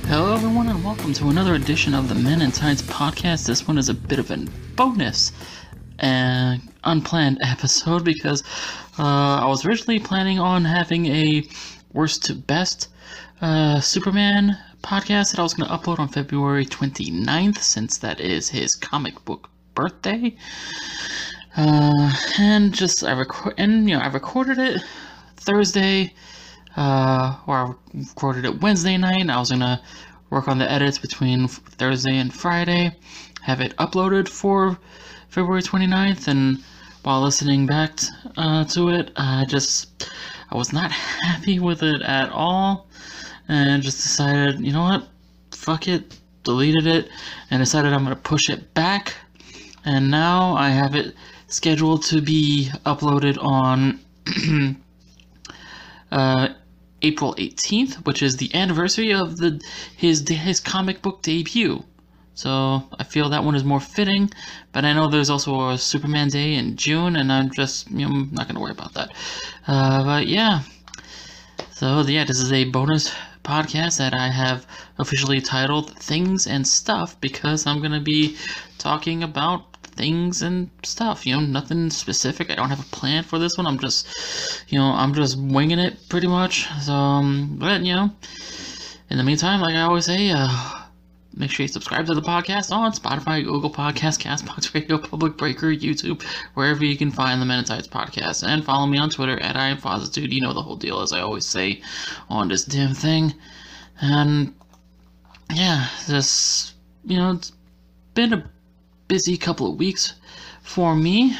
Hello, everyone, and welcome to another edition of the Men in Tights podcast. This one is a bit of a bonus and unplanned episode because I was originally planning on having a worst to best Superman podcast that I was going to upload on February 29th, since that is his comic book birthday. I recorded it Thursday. Or I recorded it Wednesday night, and I was gonna work on the edits between Thursday and Friday, have it uploaded for February 29th, and while listening back to it, I was not happy with it at all, and just decided, you know what, fuck it, deleted it, and decided I'm gonna push it back, and now I have it scheduled to be uploaded on April 18th, which is the anniversary of his comic book debut. So I feel that one is more fitting, but I know there's also a Superman Day in June, and I'm just, not going to worry about that. But yeah. So yeah, this is a bonus podcast that I have officially titled Things and Stuff, because I'm going to be talking about things and stuff, nothing specific. I don't have a plan for this one. I'm just winging it pretty much. So, but in the meantime, like I always say, make sure you subscribe to the podcast on Spotify, Google Podcasts, Castbox Radio, Public Breaker, YouTube, wherever you can find the Men in Tights podcast, and follow me on Twitter at IamFozzitude. You know the whole deal, as I always say on this damn thing. And yeah, it's been a busy couple of weeks for me.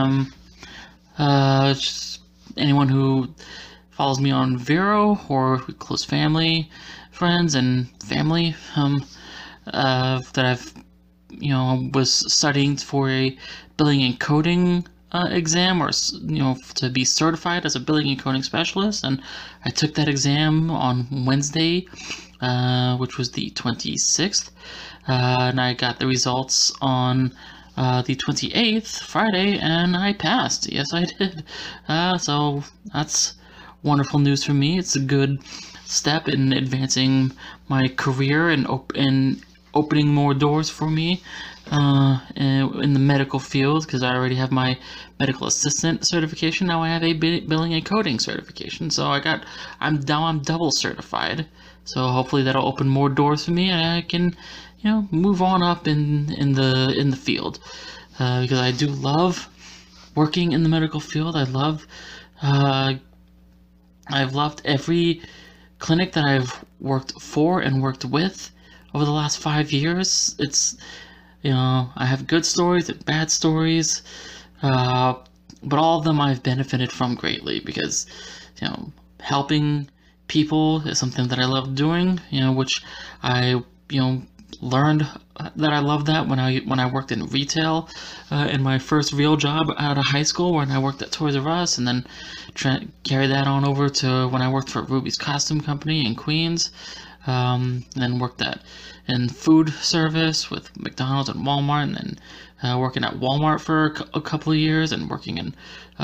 Just anyone who follows me on Vero, or close family, friends, and family, that I've, was studying for a billing and coding exam, or to be certified as a billing and coding specialist, and I took that exam on Wednesday, which was the 26th. And I got the results on the 28th, Friday, and I passed. Yes, I did. So that's wonderful news for me. It's a good step in advancing my career and opening more doors for me in the medical field, because I already have my medical assistant certification. Now I have a billing and coding certification. So I'm double certified. So hopefully that'll open more doors for me, and I can move on up in the field, because I do love working in the medical field. I've loved every clinic that I've worked for and worked with over the last 5 years. It's, I have good stories and bad stories, but all of them I've benefited from greatly, because, helping people is something that I love doing, which I, learned that I love that when I worked in retail, in my first real job out of high school, when I worked at Toys R Us, and then carried that on over to when I worked for Ruby's Costume Company in Queens, and then worked in food service with McDonald's and Walmart, and then working at Walmart for a couple of years, and working in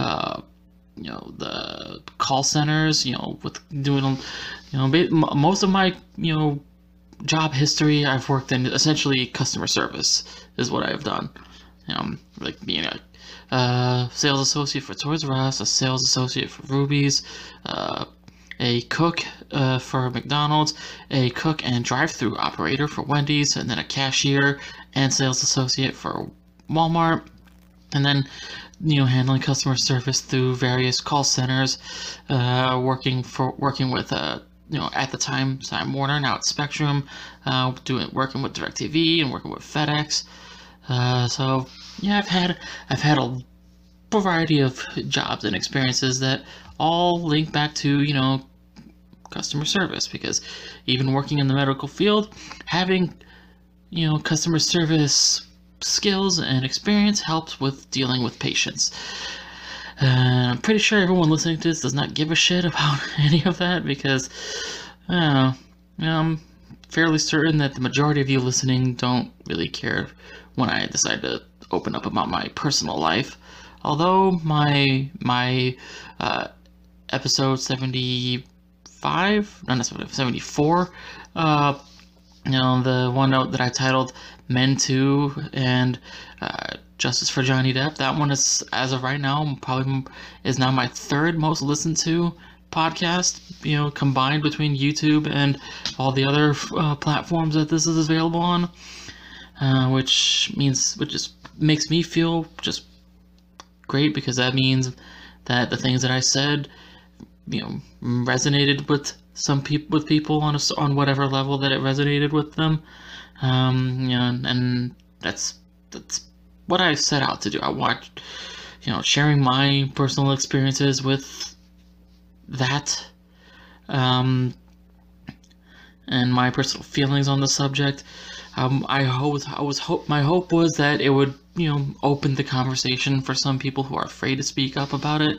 the call centers, with doing most of my job history. I've worked in essentially customer service is what I've done. Like being a sales associate for Toys R Us, a sales associate for Ruby's, a cook for McDonald's, a cook and drive-through operator for Wendy's, and then a cashier and sales associate for Walmart, and then handling customer service through various call centers, working with at the time Warner, now it's Spectrum, working with DirecTV and working with FedEx. So yeah, I've had a variety of jobs and experiences that all link back to customer service, because even working in the medical field, having customer service skills and experience helps with dealing with patients. I'm pretty sure everyone listening to this does not give a shit about any of that, because I'm fairly certain that the majority of you listening don't really care when I decide to open up about my personal life. Although my episode 75, not necessarily 74, the one note that I titled Men Too and Justice for Johnny Depp. That one is, as of right now, probably is now my third most listened to podcast, combined between YouTube and all the other platforms that this is available on, which just makes me feel just great, because that means that the things that I said, resonated with people on whatever level that it resonated with them, and that's what I set out to do. I watched, sharing my personal experiences with that, and my personal feelings on the subject. My hope was that it would, open the conversation for some people who are afraid to speak up about it.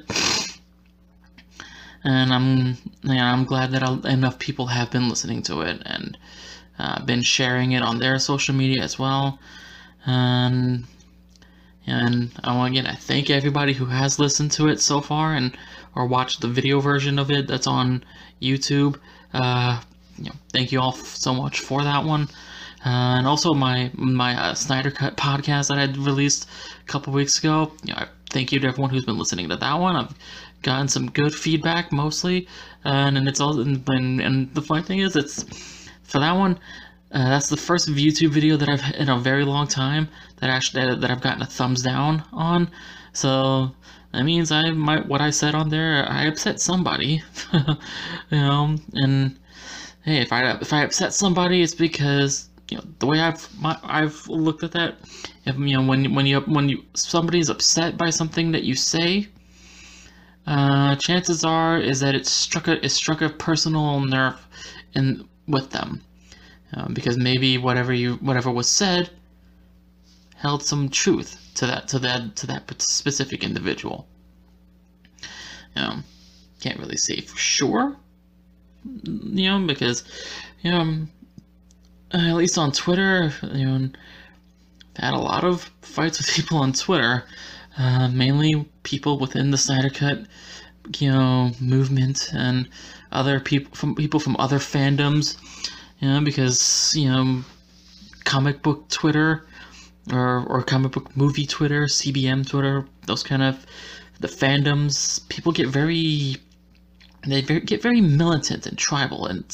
And I'm glad that enough people have been listening to it and been sharing it on their social media as well. And I thank everybody who has listened to it so far or watched the video version of it that's on YouTube. Thank you all so much for that one. And also my Snyder Cut podcast that I released a couple weeks ago. Thank you to everyone who's been listening to that one. I've gotten some good feedback mostly, and it's all. And the funny thing is, it's for that one. That's the first YouTube video that I've in a very long time that I've gotten a thumbs down on. So that means what I said on there, I upset somebody, And hey, if I upset somebody, it's because the way I've looked at that. If when somebody's upset by something that you say, chances are is that it struck a personal nerve with them, because maybe whatever was said held some truth to that specific individual. Can't really say for sure, because at least on Twitter, I've had a lot of fights with people on Twitter, mainly people within the Snyder Cut, movement, and other people from other fandoms, because comic book Twitter or comic book movie Twitter, CBM Twitter, those kind of the fandoms, people get very militant and tribal, and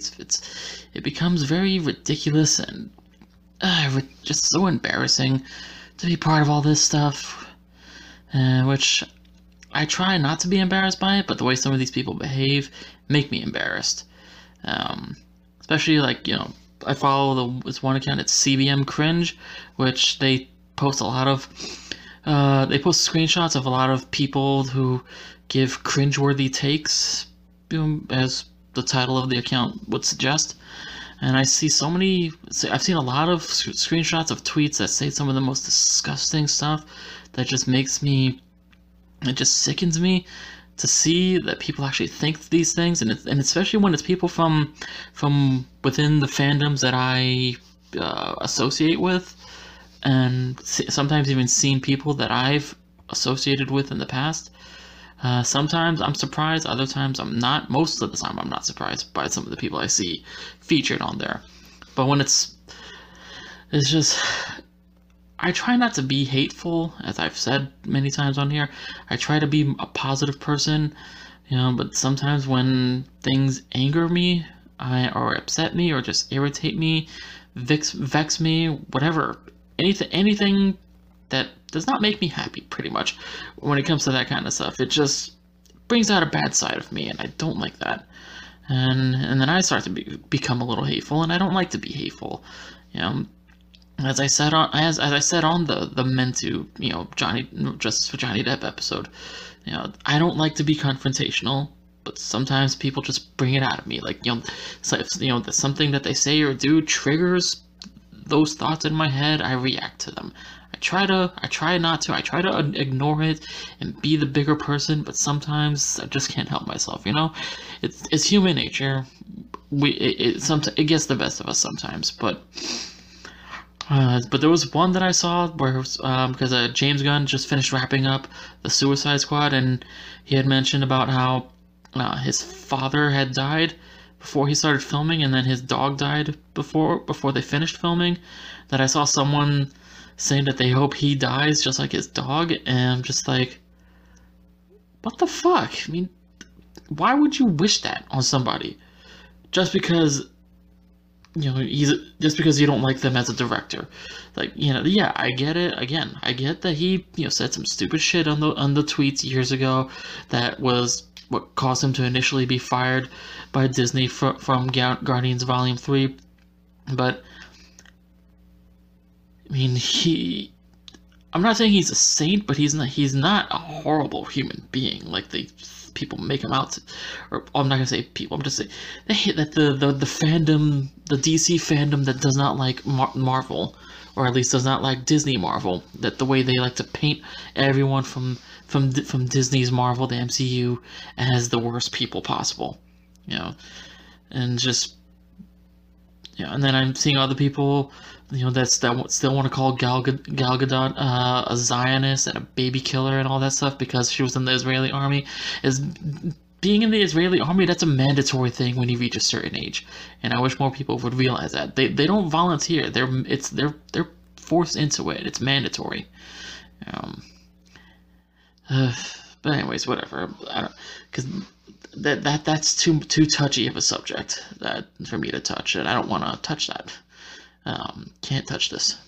it becomes very ridiculous and just so embarrassing to be part of all this stuff, which I try not to be embarrassed by it, but the way some of these people behave make me embarrassed. Especially I follow this one account, it's CBM Cringe, which they post a lot of they post screenshots of a lot of people who give cringeworthy takes, as the title of the account would suggest. And I've seen a lot of screenshots of tweets that say some of the most disgusting stuff that just it just sickens me to see that people actually think these things, and especially when it's people from within the fandoms that I associate with, and sometimes even seen people that I've associated with in the past. Sometimes I'm surprised, other times I'm not. Most of the time I'm not surprised by some of the people I see featured on there. But when it's just, I try not to be hateful, as I've said many times on here. I try to be a positive person, but sometimes when things anger me, or upset me, or just irritate me, vex me, whatever, anything that does not make me happy, pretty much, when it comes to that kind of stuff. It just brings out a bad side of me, and I don't like that. And then I start to become a little hateful, and I don't like to be hateful. As I said on the Men Too, Justice for Johnny Depp episode, I don't like to be confrontational, but sometimes people just bring it out of me. Something that they say or do triggers those thoughts in my head. I react to them. I try not to. I try to ignore it and be the bigger person, but sometimes I just can't help myself. It's human nature. It gets the best of us sometimes, but there was one that I saw where because James Gunn just finished wrapping up the Suicide Squad, and he had mentioned about how his father had died before he started filming, and then his dog died before they finished filming, that I saw someone saying that they hope he dies just like his dog, and I'm just like, what the fuck? I mean, why would you wish that on somebody? Just because, just because you don't like them as a director. Like, yeah, I get it. Again, I get that he, said some stupid shit on the tweets years ago that was what caused him to initially be fired by Disney from Guardians Volume 3. But, I mean, I'm not saying he's a saint, but he's not a horrible human being like people make him out to. Or I'm not gonna say people, I'm just saying they hate that the fandom, the DC fandom that does not like Marvel, or at least does not like Disney Marvel, that the way they like to paint everyone from Disney's Marvel, the MCU, as the worst people possible, and just, and then I'm seeing other people, that still want to call Gal Gadot a Zionist and a baby killer and all that stuff because she was in the Israeli army. Being in the Israeli army, that's a mandatory thing when you reach a certain age, and I wish more people would realize that. They don't volunteer. They're forced into it. It's mandatory. But anyways, whatever. I don't, because that's too touchy of a subject that for me to touch, and I don't want to touch that. Can't touch this.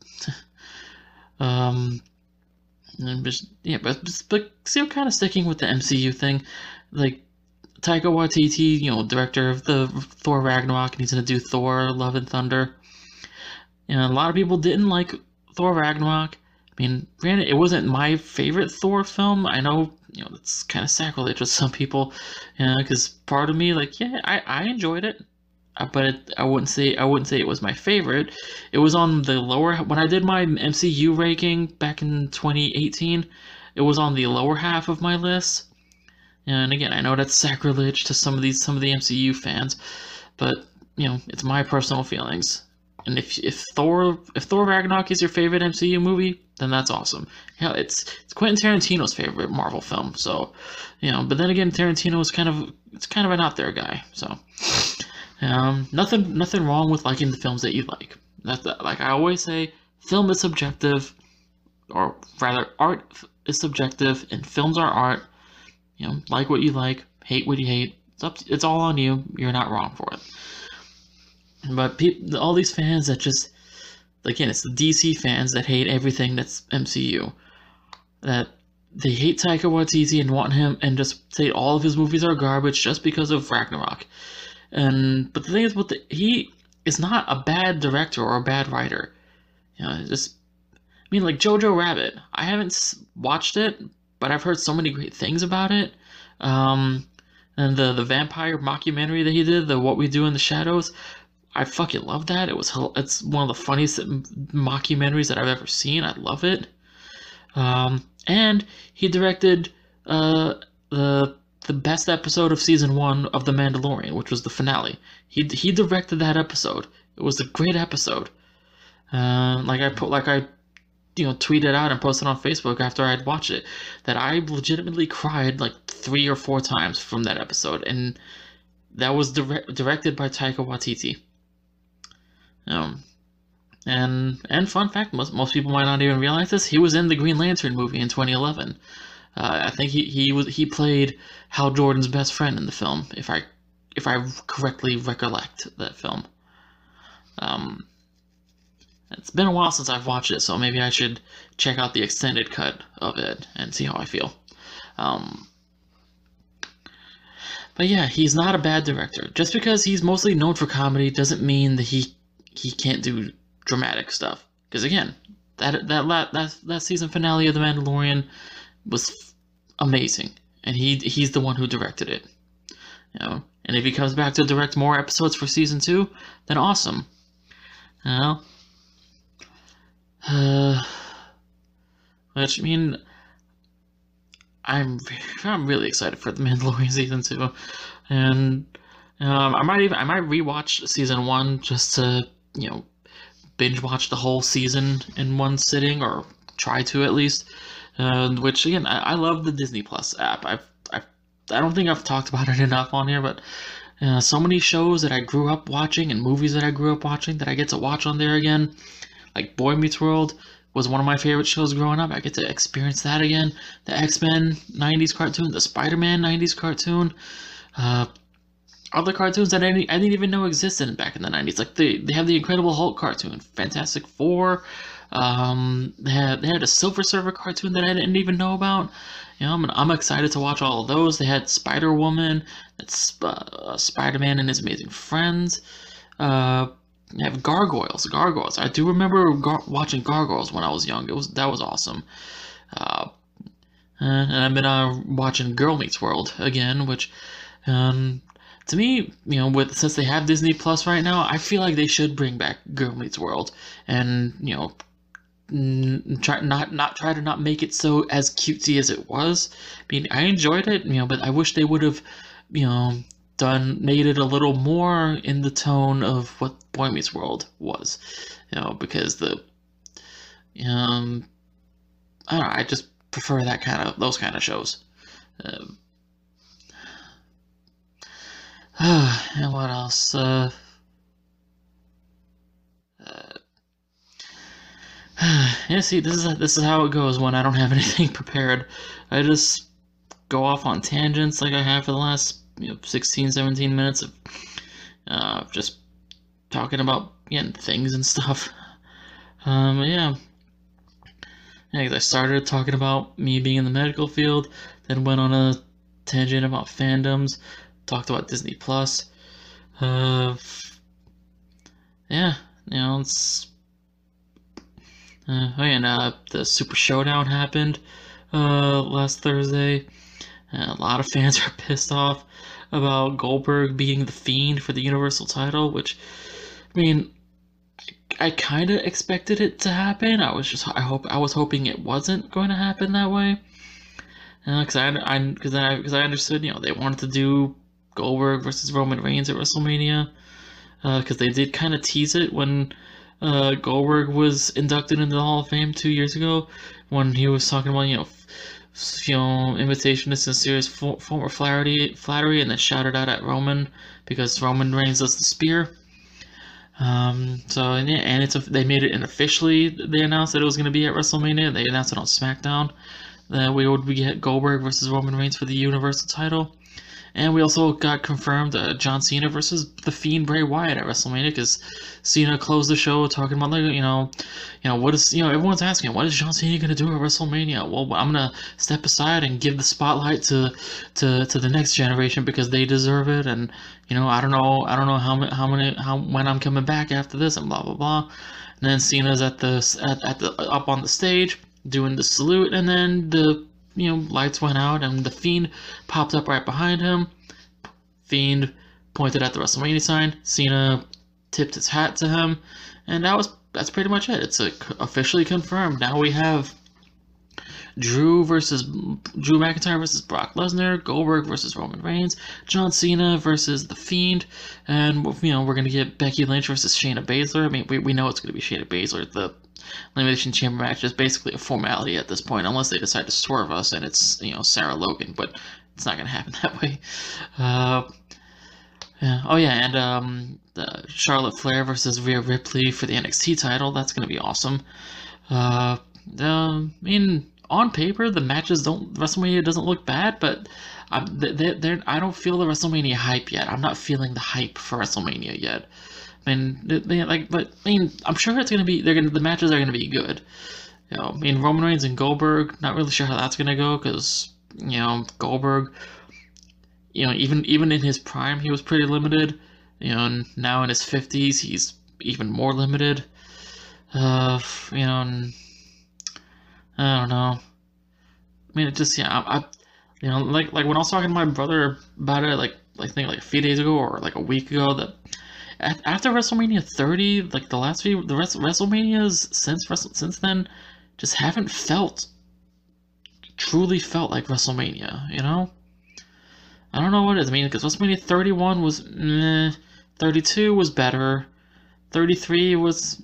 And just, but still kind of sticking with the MCU thing, like Taika Waititi, director of the Thor Ragnarok, and he's gonna do Thor: Love and Thunder. A lot of people didn't like Thor Ragnarok. I mean, granted, it wasn't my favorite Thor film. I know, it's kind of sacrilege with some people, because part of me, like, yeah, I enjoyed it. But I wouldn't say it was my favorite. It was on the lower, when I did my MCU ranking back in 2018. It was on the lower half of my list. And again, I know that's sacrilege to some of the MCU fans, but it's my personal feelings. And if Thor Ragnarok is your favorite MCU movie, then that's awesome. It's Quentin Tarantino's favorite Marvel film. So, but then again, Tarantino is kind of an out there guy. So. Nothing wrong with liking the films that you like. Like I always say, film is subjective, or rather, art is subjective, and films are art. Like what you like, hate what you hate. It's all on you. You're not wrong for it. But all these fans that just, again, it's the DC fans that hate everything that's MCU. That they hate Taika Waititi and want him, and just say all of his movies are garbage just because of Ragnarok. But the thing is, he is not a bad director or a bad writer. Like Jojo Rabbit. I haven't watched it, but I've heard so many great things about it. And the vampire mockumentary that he did, the What We Do in the Shadows, I fucking love that. It's one of the funniest mockumentaries that I've ever seen. I love it. And he directed the best episode of season 1 of The Mandalorian, which was the finale. He directed that episode. It was a great episode. I tweeted out and posted on Facebook after I'd watched it, that I legitimately cried like 3 or 4 times from that episode, and that was directed by Taika Waititi. And fun fact, most people might not even realize this, he was in the Green Lantern movie in 2011. I think he played Hal Jordan's best friend in the film, if I correctly recollect that film. It's been a while since I've watched it, so maybe I should check out the extended cut of it and see how I feel. But yeah, he's not a bad director. Just because he's mostly known for comedy doesn't mean that he can't do dramatic stuff. Because again, that season finale of The Mandalorian was amazing, and he's the one who directed it. And if he comes back to direct more episodes for season 2, then awesome. Which, I mean, I'm really excited for The Mandalorian season 2, and I might rewatch season 1 just to binge watch the whole season in one sitting, or try to at least. Which again, I love the Disney Plus app. I don't think I've talked about it enough on here, but So many shows that I grew up watching and movies that I grew up watching that I get to watch on there again. Like Boy Meets World was one of my favorite shows growing up. I get to experience that again. The X-Men 90s cartoon, the Spider-Man 90s cartoon, uh, other cartoons that I didn't even know existed back in the 90s. Like they have the Incredible Hulk cartoon, Fantastic Four. They had a Silver Surfer cartoon that I didn't even know about. I'm excited to watch all of those. They had Spider Woman, that's Spider Man and His Amazing Friends. They have Gargoyles. Gargoyles. I do remember watching Gargoyles when I was young. That was awesome. Uh, and I've been watching Girl Meets World again, which to me, since they have Disney Plus right now, I feel like they should bring back Girl Meets World, and try to not make it so as cutesy as it was. I mean, I enjoyed it, but I wish they would have, made it a little more in the tone of what Boy Meets World was, because I don't know, I just prefer those kind of shows. Um, and what else? Yeah, see, this is how it goes when I don't have anything prepared. I just go off on tangents like I have for the last 16, 17 minutes of just talking about things and stuff. Yeah. Yeah, 'cause I started talking about me being in the medical field, then went on a tangent about fandoms, talked about Disney Plus. Uh, yeah, it's and the Super Showdown happened last Thursday. A lot of fans are pissed off about Goldberg being the Fiend for the Universal title, which, I mean, I kind of expected it to happen. I was hoping it wasn't going to happen that way, because I understood, they wanted to do Goldberg versus Roman Reigns at WrestleMania, because they did kind of tease it when Goldberg was inducted into the Hall of Fame 2 years ago, when he was talking about invitation to sincerest form of flattery, and then shouted out at Roman because Roman Reigns does the spear. They made it unofficially. They announced that it was going to be at WrestleMania. They announced it on SmackDown that we would get Goldberg versus Roman Reigns for the Universal title. And we also got confirmed John Cena versus The Fiend Bray Wyatt at WrestleMania, because Cena closed the show talking about, what is, everyone's asking, what is John Cena going to do at WrestleMania? Well, I'm going to step aside and give the spotlight to the next generation because they deserve it. And, I don't know when I'm coming back after this, and blah, blah, blah. And then Cena's at the up on the stage doing the salute, and then the lights went out, and the Fiend popped up right behind him. Fiend pointed at the WrestleMania sign. Cena tipped his hat to him, and that's pretty much it. It's officially confirmed. Now we have Drew McIntyre versus Brock Lesnar, Goldberg versus Roman Reigns, John Cena versus The Fiend, and we're gonna get Becky Lynch versus Shayna Baszler. I mean, we know it's gonna be Shayna Baszler. The Elimination Chamber match is basically a formality at this point, unless they decide to swerve us and it's Sarah Logan, but it's not gonna happen that way. Yeah. Oh yeah, and Charlotte Flair versus Rhea Ripley for the NXT title. That's gonna be awesome. I mean, on paper, WrestleMania doesn't look bad, but I don't feel the WrestleMania hype yet. I'm not feeling the hype for WrestleMania yet. I mean, I'm sure it's gonna be. The matches are gonna be good. I mean, Roman Reigns and Goldberg. Not really sure how that's gonna go, because Goldberg. Even in his prime, he was pretty limited. And now in his 50s, he's even more limited. And I don't know. I mean, it just like when I was talking to my brother about it, I think a few days ago or like a week ago, that after WrestleMania 30, like the WrestleManias since then just haven't truly felt like WrestleMania, I don't know what it is. I mean, because WrestleMania 31 was 32 was better, 33 was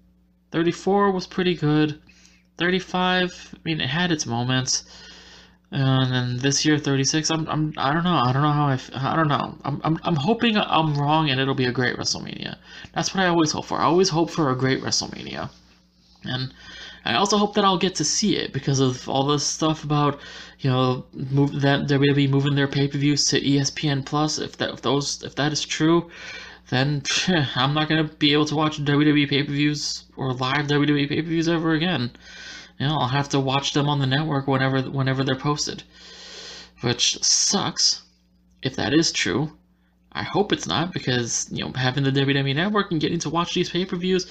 34 was pretty good, 35, I mean, it had its moments. And then this year 36. I don't know. I don't know how I don't know. I'm hoping I'm wrong and it'll be a great WrestleMania. That's what I always hope for. I always hope for a great WrestleMania. And I also hope that I'll get to see it because of all this stuff about, that WWE moving their pay-per-views to ESPN Plus. If that is true, then I'm not gonna be able to watch WWE pay-per-views or live WWE pay-per-views ever again. I'll have to watch them on the network whenever they're posted, which sucks if that is true. I hope it's not, because having the WWE network and getting to watch these pay-per-views,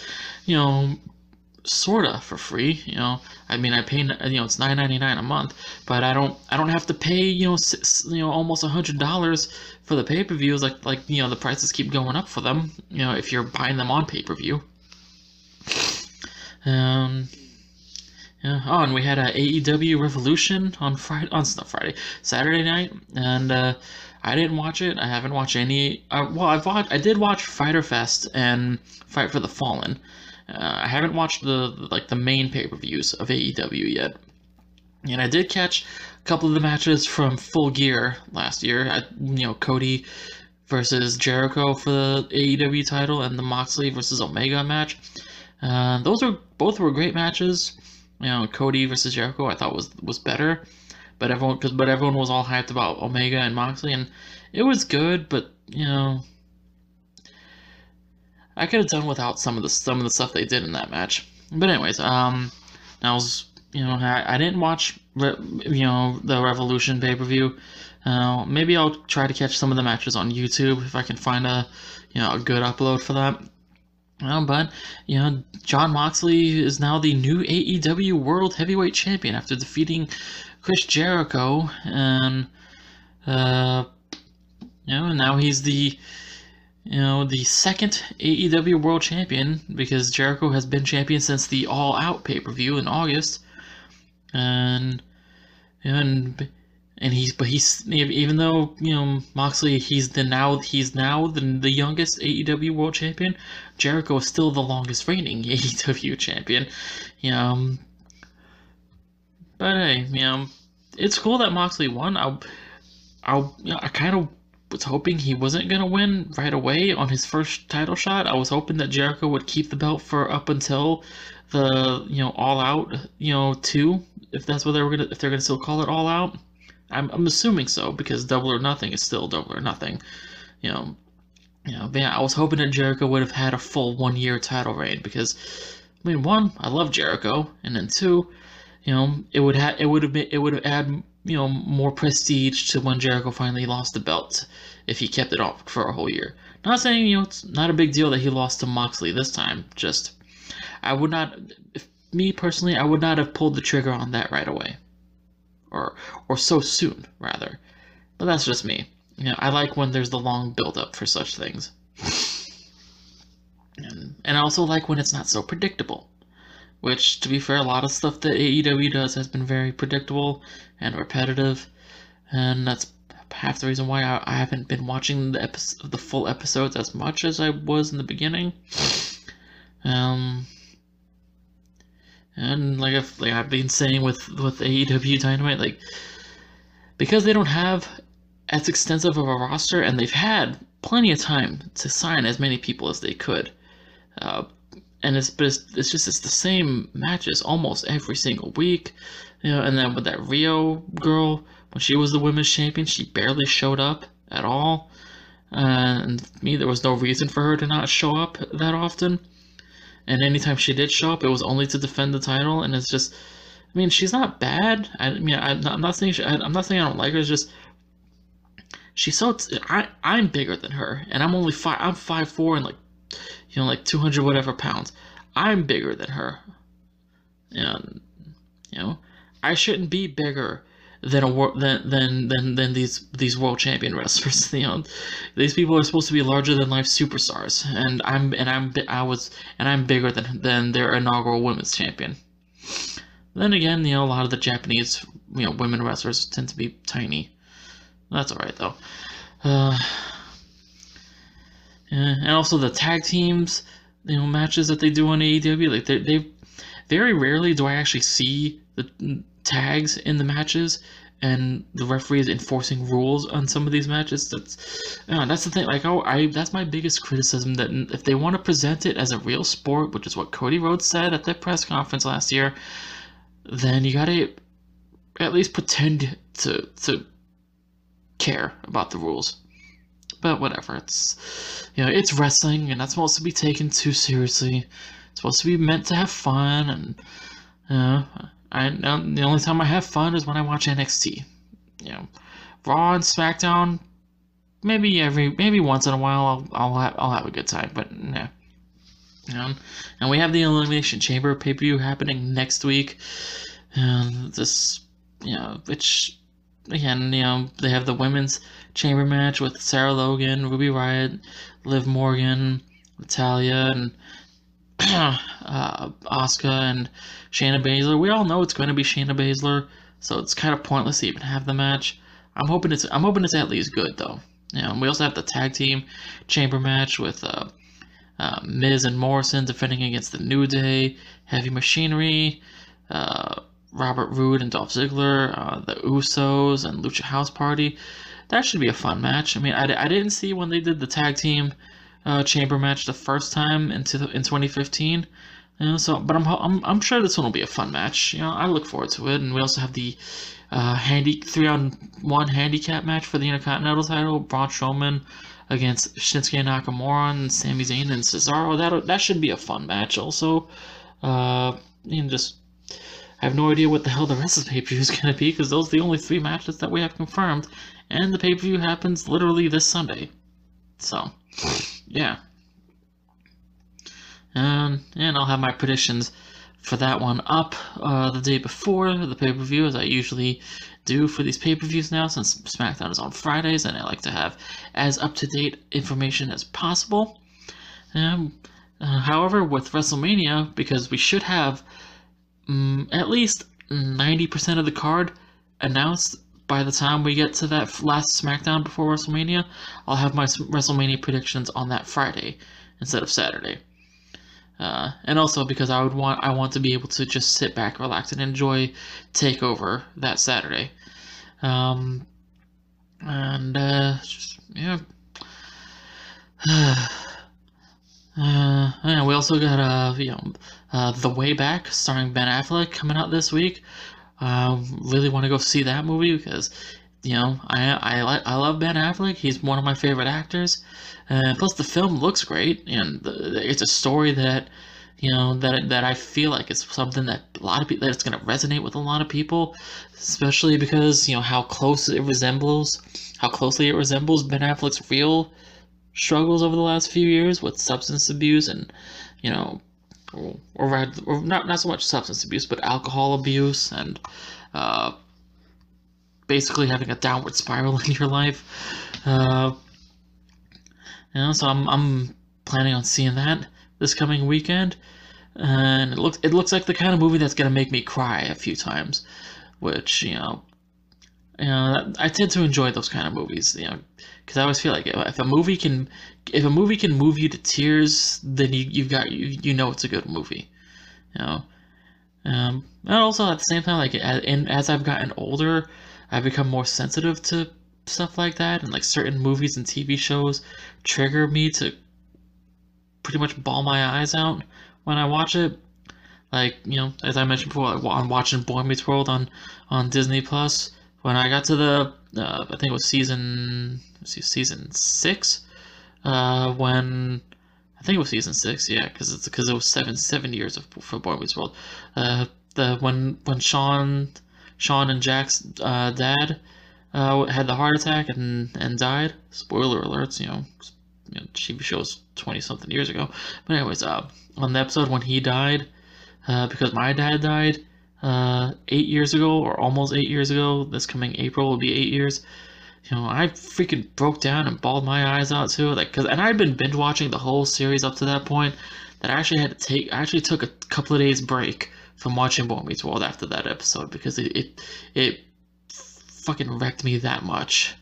sorta for free. I mean, I pay, it's $9.99 a month, but I don't have to pay almost $100 for the pay-per-views, like the prices keep going up for them, if you're buying them on pay-per-view. Yeah. Oh, and we had a AEW Revolution on Saturday night, and I didn't watch it. I haven't watched any. I did watch Fyter Fest and Fight for the Fallen. I haven't watched the main pay-per-views of AEW yet, and I did catch a couple of the matches from Full Gear last year. Cody versus Jericho for the AEW title, and the Moxley versus Omega match. Both were great matches. Cody versus Jericho I thought was better, but everyone was all hyped about Omega and Moxley, and it was good, but I could have done without some of the stuff they did in that match. But anyways, I didn't watch the Revolution pay-per-view. Maybe I'll try to catch some of the matches on YouTube if I can find a good upload for that. But Jon Moxley is now the new AEW World Heavyweight Champion after defeating Chris Jericho, and and now he's the second AEW World Champion, because Jericho has been champion since the All Out pay-per-view in August, and he's even though Moxley he's now the youngest AEW World Champion, Jericho is still the longest reigning AEW champion. But hey, it's cool that Moxley won. I kind of was hoping he wasn't gonna win right away on his first title shot. I was hoping that Jericho would keep the belt for up until the All Out 2, if that's what if they're gonna still call it All Out. I'm assuming so, because Double or Nothing is still Double or Nothing. But yeah, I was hoping that Jericho would have had a full 1-year title reign, because one, I love Jericho, and then two, it would have add more prestige to when Jericho finally lost the belt, if he kept it off for a whole year. Not saying it's not a big deal that he lost to Moxley this time. Just I would not, me personally, I would not have pulled the trigger on that right away. Or so soon, rather. But that's just me. I like when there's the long build-up for such things. And I also like when it's not so predictable. Which, to be fair, a lot of stuff that AEW does has been very predictable and repetitive. And that's half the reason why I haven't been watching the full episodes as much as I was in the beginning. And like I've been saying with AEW Dynamite, because they don't have as extensive of a roster, and they've had plenty of time to sign as many people as they could, and it's the same matches almost every single week, and then with that Rio girl, when she was the women's champion, she barely showed up at all, and to me there was no reason for her to not show up that often. And anytime she did show up, it was only to defend the title, and it's just, she's not bad. I'm not saying I don't like her. It's just I'm bigger than her, and I'm 5'4" and 200 whatever pounds. I'm bigger than her, and I shouldn't be bigger than these world champion wrestlers. These people are supposed to be larger than life superstars, and I'm bigger than their inaugural women's champion. Then again, a lot of the Japanese women wrestlers tend to be tiny. That's alright though. And also the tag teams, matches that they do on AEW, they very rarely do I actually see the tags in the matches, and the referee is enforcing rules on some of these matches. That's the thing. Like, that's my biggest criticism. That if they want to present it as a real sport, which is what Cody Rhodes said at their press conference last year, then you gotta at least pretend to care about the rules. But whatever. It's wrestling, and that's supposed to be taken too seriously. It's supposed to be meant to have fun, and the only time I have fun is when I watch NXT. Raw and SmackDown, maybe once in a while I'll have a good time, but nah. And we have the Elimination Chamber pay-per-view happening next week, and which again, they have the women's chamber match with Sarah Logan, Ruby Riott, Liv Morgan, Natalya, and Asuka and Shayna Baszler. We all know it's going to be Shayna Baszler, so it's kind of pointless to even have the match. I'm hoping it's at least good though. We also have the tag team chamber match with Miz and Morrison defending against the New Day, Heavy Machinery, Robert Roode and Dolph Ziggler, the Usos and Lucha House Party. That should be a fun match. I mean, I didn't see when they did the tag team chamber match the first time in 2015. But I'm sure this one will be a fun match. I look forward to it. And we also have the 3-on-1 handicap match for the Intercontinental title. Braun Strowman against Shinsuke Nakamura and Sami Zayn and Cesaro. That should be a fun match. Also, just I have no idea what the hell the rest of the pay-per-view is going to be, because those are the only 3 matches that we have confirmed, and the pay-per-view happens literally this Sunday. So, yeah. And I'll have my predictions for that one up the day before the pay-per-view, as I usually do for these pay-per-views now, since SmackDown is on Fridays, and I like to have as up-to-date information as possible. However, with WrestleMania, because we should have at least 90% of the card announced by the time we get to that last SmackDown before WrestleMania, I'll have my WrestleMania predictions on that Friday instead of Saturday. And also because I want to be able to just sit back, relax, and enjoy TakeOver that Saturday. Yeah. And we also got The Way Back, starring Ben Affleck, coming out this week. Really want to go see that movie because I love Ben Affleck. He's one of my favorite actors. Plus the film looks great, and it's a story that that I feel like it's something that a lot of people, that it's going to resonate with a lot of people, especially because how closely it resembles Ben Affleck's real struggles over the last few years with substance abuse and or not so much substance abuse, but alcohol abuse and basically having a downward spiral in your life. So I'm planning on seeing that this coming weekend, and it looks like the kind of movie that's gonna make me cry a few times, which I tend to enjoy those kind of movies, because I always feel like if a movie can move you to tears, then you know it's a good movie, and also at the same time, like as I've gotten older, I've become more sensitive to stuff like that, and like certain movies and TV shows trigger me to pretty much bawl my eyes out when I watch it. Like, as I mentioned before, like, I'm watching Boy Meets World on Disney Plus. When I got to the I think it was season 6, when I think it was season 6, yeah, because it was seven years for Boy Meets World. When Sean and Jack's dad had the heart attack and died. Spoiler alerts, TV shows 20-something years ago. But anyways, on the episode when he died, because my dad died 8 years ago, or almost 8 years ago, this coming April will be 8 years, I freaking broke down and bawled my eyes out too, and I'd been binge watching the whole series up to that point, that I actually took a couple of days break from watching Boy Meets World after that episode, because it fucking wrecked me that much.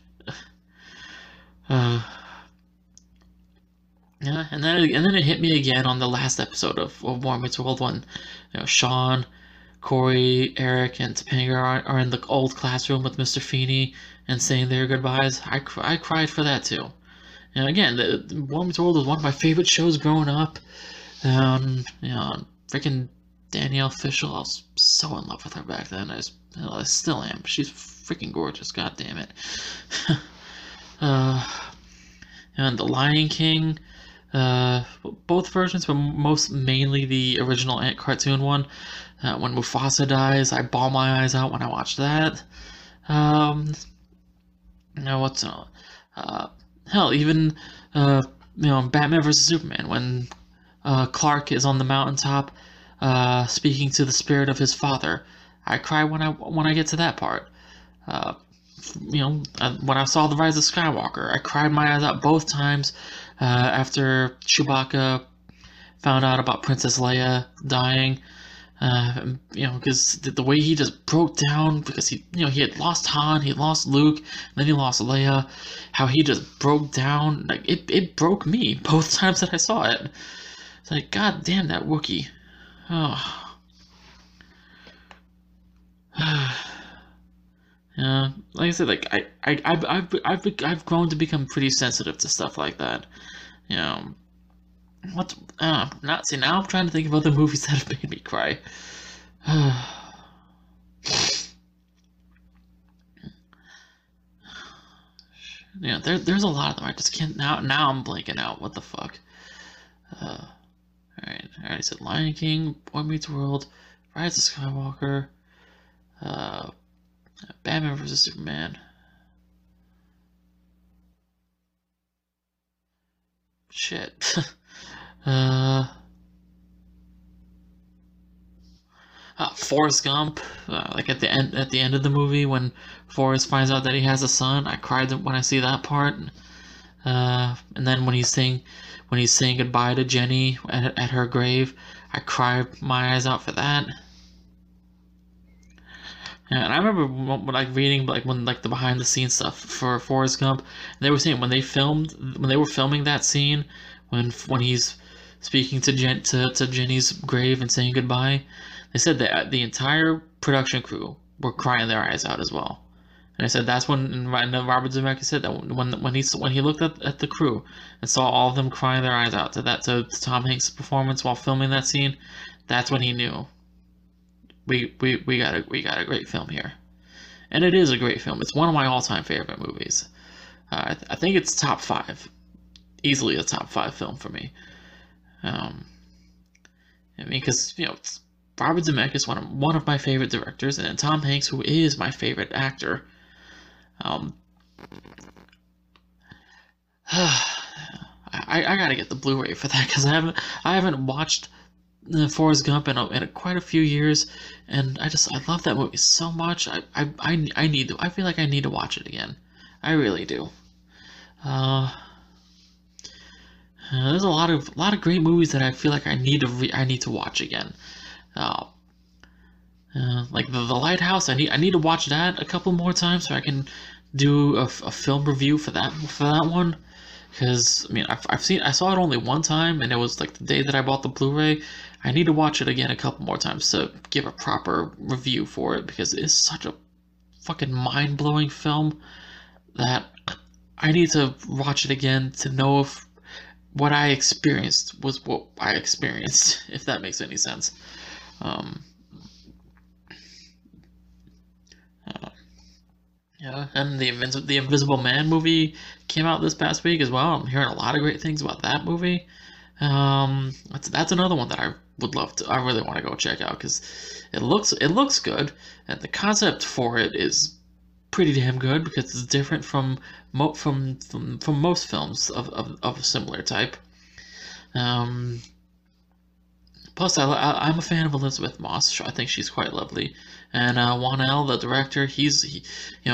Yeah, and then it hit me again on the last episode of Boy Meets World when Sean Corey, Eric, and Topanga are in the old classroom with Mr. Feeney and saying their goodbyes. I cried for that too. And again, the Boy Meets World was one of my favorite shows growing up. Freaking Danielle Fishel, I was so in love with her back then. I still am. She's freaking gorgeous. God damn it. And The Lion King, both versions, but mainly the original cartoon one. When Mufasa dies, I bawl my eyes out when I watch that. What's hell, even Batman vs Superman, when Clark is on the mountaintop, speaking to the spirit of his father. I cry when I get to that part. When I saw The Rise of Skywalker, I cried my eyes out both times after Chewbacca found out about Princess Leia dying. Because the way he just broke down, because he had lost Han, he had lost Luke, and then he lost Leia. How he just broke down, like it broke me both times that I saw it. It's like, God damn that Wookiee. Oh. Yeah, like I said, like I've grown to become pretty sensitive to stuff like that. What? Not see now. I'm trying to think of other movies that have made me cry. There's a lot of them. I just can't now. Now I'm blanking out. What the fuck? All right. I already said Lion King, Boy Meets World, Rise of Skywalker, Batman vs Superman. Shit. Forrest Gump, like at the end of the movie when Forrest finds out that he has a son, I cried when I see that part. And then when he's saying goodbye to Jenny at her grave, I cried my eyes out for that. And I remember reading the behind the scenes stuff for Forrest Gump. They were saying when they were filming that scene, when he's speaking to Jenny's grave and saying goodbye, they said that the entire production crew were crying their eyes out as well. And I said that's when Robert Zemeckis said that when he looked at the crew and saw all of them crying their eyes out to Tom Hanks' performance while filming that scene, that's when he knew we got a great film here. And it is a great film. It's one of my all-time favorite movies. I think it's top 5, easily a top 5 film for me. Because Robert Zemeckis, one of my favorite directors, and Tom Hanks, who is my favorite actor. I gotta get the Blu-ray for that because I haven't watched Forrest Gump in quite a few years, and I love that movie so much. I feel like I need to watch it again. I really do. There's a lot of great movies that I feel like I need to watch again. Like the Lighthouse, I need to watch that a couple more times so I can do a film review for that one. Because I saw it only one time, and it was like the day that I bought the Blu-ray. I need to watch it again a couple more times to give a proper review for it, because it is such a fucking mind-blowing film that I need to watch it again to know if what I experienced was what I experienced, if that makes any sense. Yeah, and the Invisible Man movie came out this past week as well. I'm hearing a lot of great things about that movie. That's another one that I would love to. I really want to go check out because it looks good, and the concept for it is pretty damn good because it's different from most films of a similar type. Plus, I'm a fan of Elizabeth Moss. I think she's quite lovely, and Wanell, the director, he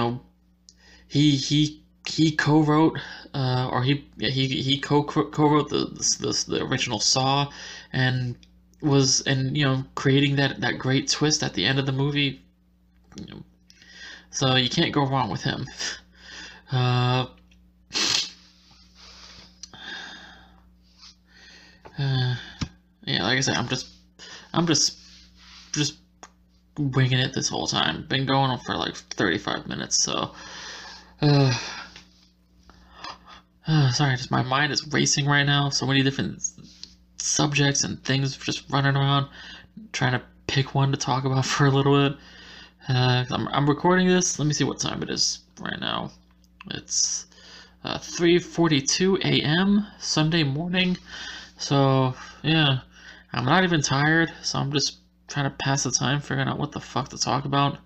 co-wrote or he co-wrote the original Saw, and creating that great twist at the end of the movie. So you can't go wrong with him. Yeah, like I said, I'm just winging it this whole time. Been going on for like 35 minutes, so. Uh, Sorry, just my mind is racing right now. So many different subjects and things just running around, trying to pick one to talk about for a little bit. I'm recording this. Let me see what time it is right now. It's 3:42 a.m. Sunday morning. So yeah, I'm not even tired. So I'm just trying to pass the time, figuring out what the fuck to talk about.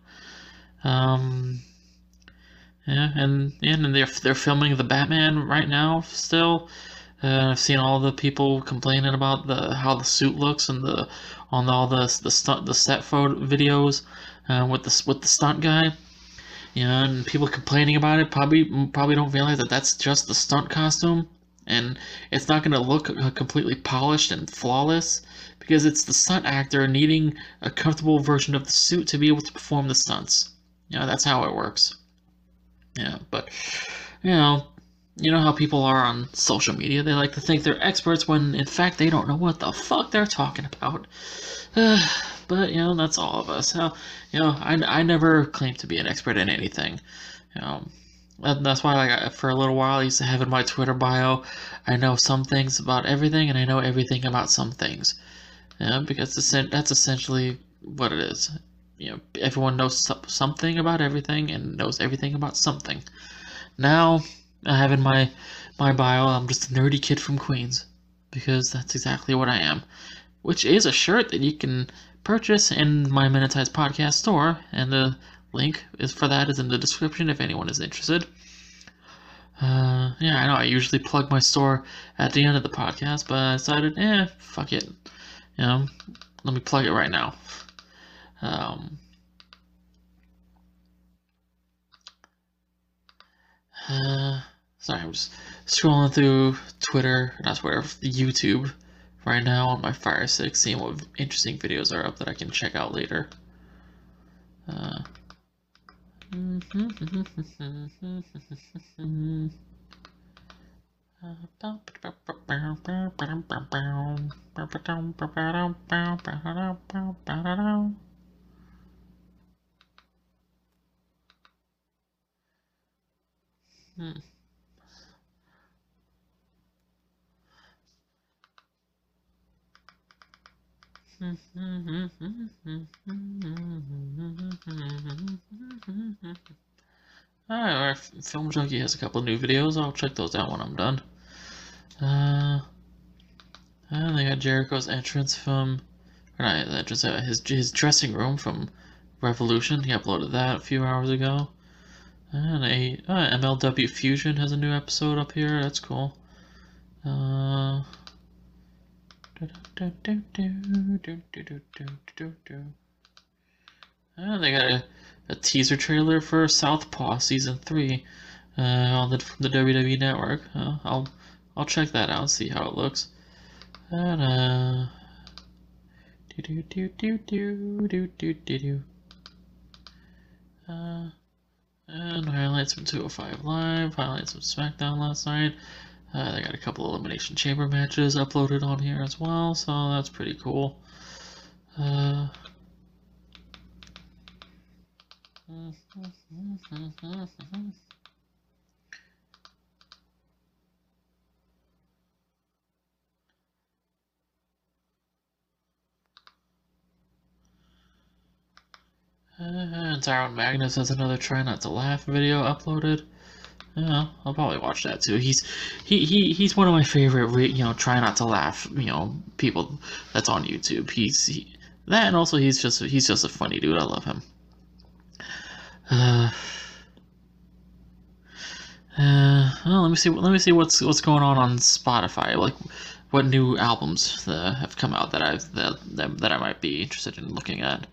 Yeah, and they're filming the Batman right now still. I've seen all the people complaining about how the suit looks and all the set photo videos with the stunt guy. Yeah, and people complaining about it probably don't realize that that's just the stunt costume, and it's not going to look completely polished and flawless because it's the stunt actor needing a comfortable version of the suit to be able to perform the stunts. Yeah, that's how it works. Yeah, but you know how people are on social media. They like to think they're experts when in fact they don't know what the fuck they're talking about. But that's all of us. I never claimed to be an expert in anything. That's why for a little while I used to have in my Twitter bio, I know some things about everything and I know everything about some things. Because that's essentially what it is. Everyone knows something about everything and knows everything about something. Now, I have in my bio, I'm just a nerdy kid from Queens, because that's exactly what I am. Which is a shirt that you can purchase in my Minutize podcast store, and the link for that is in the description if anyone is interested. Yeah, I know I usually plug my store at the end of the podcast, but I decided, fuck it. Let me plug it right now. Sorry, I'm just scrolling through Twitter, not Twitter, YouTube right now on my Fire Stick, seeing what interesting videos are up that I can check out later. Alright, Film Junkie has a couple new videos. I'll check those out when I'm done. And they got Jericho's entrance from, or not his entrance, his dressing room from Revolution. He uploaded that a few hours ago. And MLW Fusion has a new episode up here. That's cool. And they got a teaser trailer for Southpaw Season 3 from the WWE Network. I'll check that out and see how it looks. And and highlights from 205 Live, highlights from SmackDown last night. They got a couple Elimination Chamber matches uploaded on here as well, so that's pretty cool. And Tyron Magnus has another Try Not to Laugh video uploaded. Yeah, I'll probably watch that too. He's one of my favorite, Try Not to Laugh, people that's on YouTube. That, and also he's just a funny dude. I love him. Well, let me see what's going on Spotify. Like, what new albums have come out that I might be interested in looking at.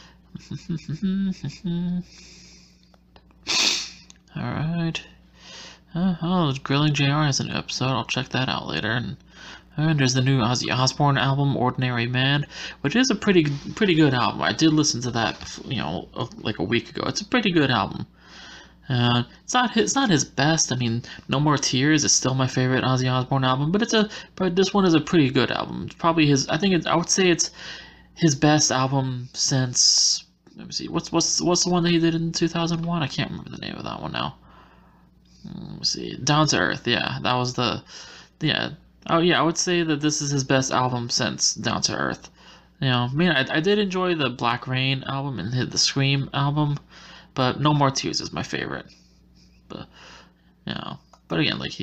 Alright. Grilling JR has a new episode. I'll check that out later. And there's the new Ozzy Osbourne album, Ordinary Man, which is a pretty good album. I did listen to that, like a week ago. It's a pretty good album. It's not his best. I mean, No More Tears is still my favorite Ozzy Osbourne album, but this one is a pretty good album. It's probably I would say it's his best album since let me see. What's the one that he did in 2001? I can't remember the name of that one now. Let me see. Down to Earth. Yeah, that was yeah. Oh yeah, I would say that this is his best album since Down to Earth. I mean, I did enjoy the Black Rain album and the Scream album, but No More Tears is my favorite. But but again, like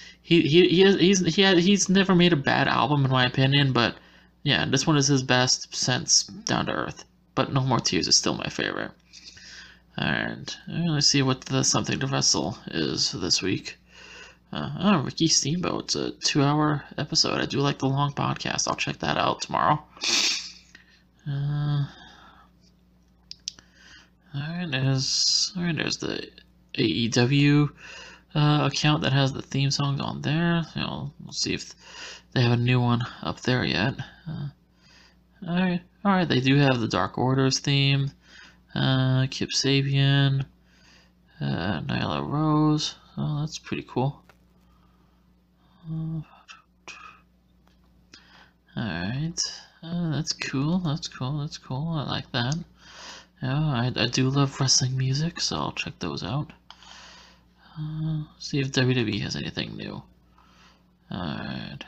he's never made a bad album in my opinion. But yeah, this one is his best since Down to Earth. But No More Tears is still my favorite. Alright, let's see what the Something to Wrestle is this week. Ricky Steamboat. It's a 2-hour episode. I do like the long podcast. I'll check that out tomorrow. Alright, there's the AEW account that has the theme songs on there. We'll see if they have a new one up there yet. Alright, they do have the Dark Order's theme. Kip Sabian, Nyla Rose. Oh, that's pretty cool. Alright, that's cool. That's cool. I like that. Yeah, I do love wrestling music, so I'll check those out. See if WWE has anything new. Alright,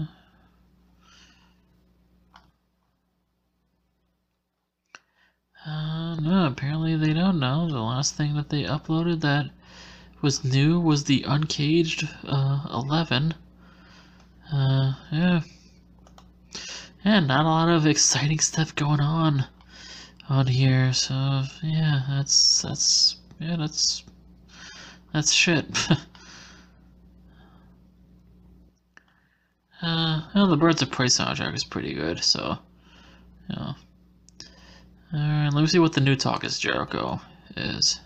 no, apparently they don't know. The last thing that they uploaded that was new was the Uncaged 11. Yeah. And not a lot of exciting stuff going on here, so yeah, that's shit. Well, the Birds of Prey soundtrack is pretty good, so Alright, let me see what the new Talk is Jericho is.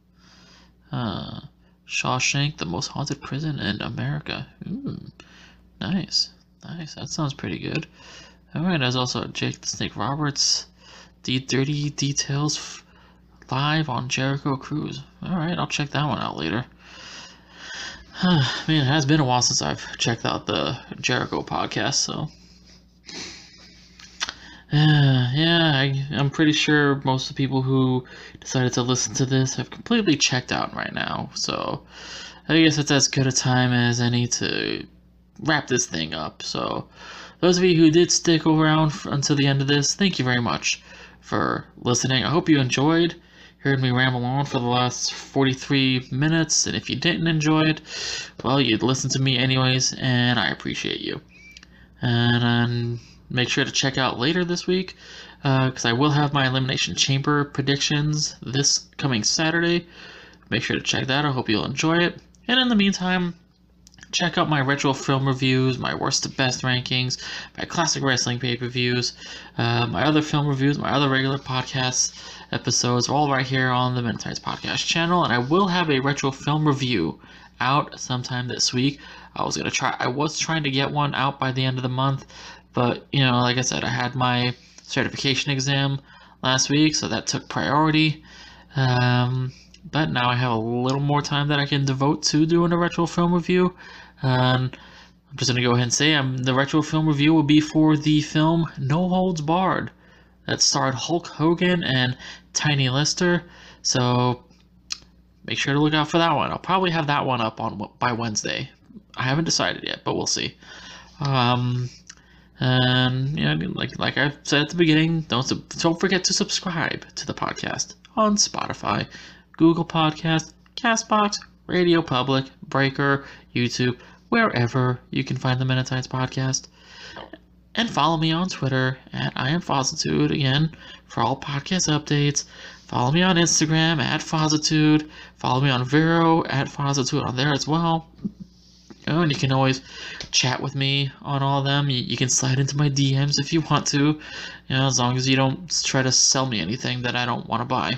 Shawshank, the most haunted prison in America. Nice. That sounds pretty good. Alright, there's also Jake the Snake Roberts, D30 Details live on Jericho Cruise. Alright, I'll check that one out later. Man, it has been a while since I've checked out the Jericho podcast, so yeah, I'm pretty sure most of the people who decided to listen to this have completely checked out right now, so I guess it's as good a time as any to wrap this thing up. So those of you who did stick around until the end of this, thank you very much for listening. I hope you enjoyed hearing me ramble on for the last 43 minutes, and if you didn't enjoy it, well, you'd listen to me anyways, and I appreciate you. And make sure to check out later this week, because I will have my Elimination Chamber predictions this coming Saturday. Make sure to check that. I hope you'll enjoy it. And in the meantime, check out my retro film reviews, my worst to best rankings, my classic wrestling pay-per-views, my other film reviews, my other regular podcast episodes are all right here on the Minute Tights Podcast channel. And I will have a retro film review out sometime this week. I was trying to get one out by the end of the month, but like I said, I had my certification exam last week, so that took priority. But now I have a little more time that I can devote to doing a retro film review. I'm just going to go ahead and say the retro film review will be for the film No Holds Barred, that starred Hulk Hogan and Tiny Lister. So make sure to look out for that one. I'll probably have that one up by Wednesday. I haven't decided yet, but we'll see. And like I've said at the beginning, don't forget to subscribe to the podcast on Spotify, Google Podcast, Castbox, Radio Public, Breaker, YouTube, wherever you can find the Minute Tights Podcast. And follow me on Twitter at IamFozzitude, again, for all podcast updates. Follow me on Instagram at Fozzitude. Follow me on Vero at Fozzitude on there as well. And you can always chat with me on all of them. You can slide into my DMs if you want to, as long as you don't try to sell me anything that I don't want to buy.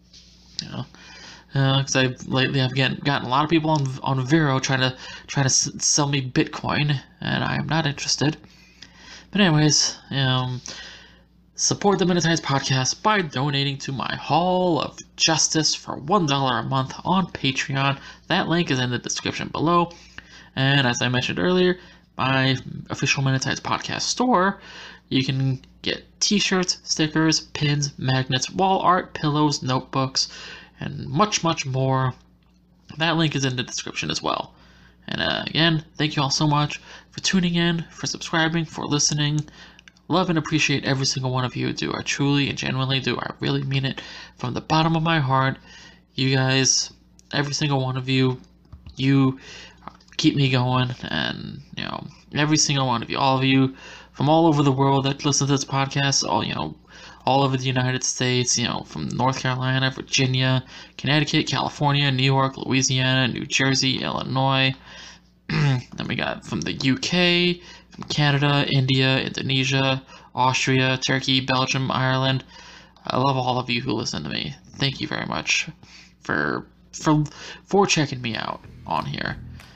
Because lately I've gotten a lot of people on Vero trying to sell me Bitcoin, and I am not interested. But anyways, support the Minute Tights Podcast by donating to my Hall of Justice for $1 a month on Patreon. That link is in the description below. And as I mentioned earlier, my official Mennonites podcast store, you can get t-shirts, stickers, pins, magnets, wall art, pillows, notebooks, and much, much more. That link is in the description as well. And again, thank you all so much for tuning in, for subscribing, for listening. Love and appreciate every single one of you do. I truly and genuinely do. I really mean it from the bottom of my heart. You guys, every single one of you, you keep me going. And, every single one of you, all of you from all over the world that listen to this podcast, all over the United States, from North Carolina, Virginia, Connecticut, California, New York, Louisiana, New Jersey, Illinois. Then we got from the UK, from Canada, India, Indonesia, Austria, Turkey, Belgium, Ireland. I love all of you who listen to me. Thank you very much for checking me out on here.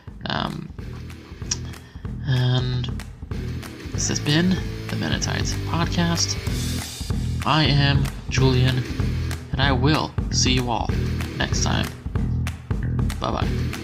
And this has been the Mennonites Podcast. I am Julian, and I will see you all next time. Bye-bye.